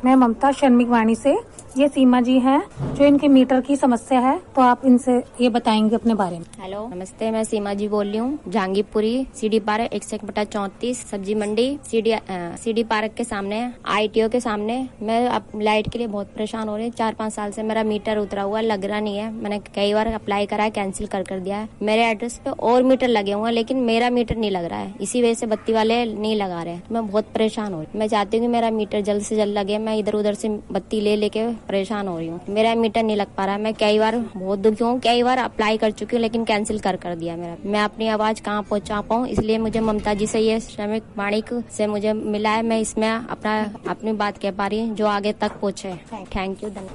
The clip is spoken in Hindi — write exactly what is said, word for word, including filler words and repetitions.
मैं ममता शर्मिक वाणी से। ये सीमा जी हैं जो इनके मीटर की समस्या है, तो आप इनसे ये बताएंगे अपने बारे में। हेलो, नमस्ते, मैं सीमा जी बोल रही हूँ, जहांगीरपुरी, सीडी पार्क इकसठ बटा चौंतीस, सब्जी मंडी, सीडी सीडी पार्क के सामने, आईटीओ के सामने। मैं अब लाइट के लिए बहुत परेशान हो रही हूँ। चार पाँच साल से मेरा मीटर उतरा हुआ, लग रहा नहीं है। मैंने कई बार अप्लाई करा है, कैंसिल कर कर दिया है। मेरे एड्रेस पे और मीटर लगे हुए हैं, लेकिन मेरा मीटर नहीं लग रहा है। इसी वजह से बत्ती वाले नहीं लगा रहे हैं। मैं बहुत परेशान हो रही हूँ। मैं चाहती हूँ कि मेरा मीटर जल्द से जल्द लगे। मैं इधर उधर से बत्ती ले लेके परेशान हो रही हूँ। मेरा मीटर नहीं लग पा रहा है। मैं कई बार बहुत दुखी हूँ, कई बार अप्लाई कर चुकी हूँ, लेकिन कैंसिल कर कर दिया मेरा। मैं अपनी आवाज कहाँ पहुँचा पाऊँ, इसलिए मुझे ममता जी से, ये श्रमिक वाणिक से मुझे मिला है। मैं इसमें अपना अपनी बात कह पा रही हूँ जो आगे तक पहुँचे। थैंक यू, धन्यवाद।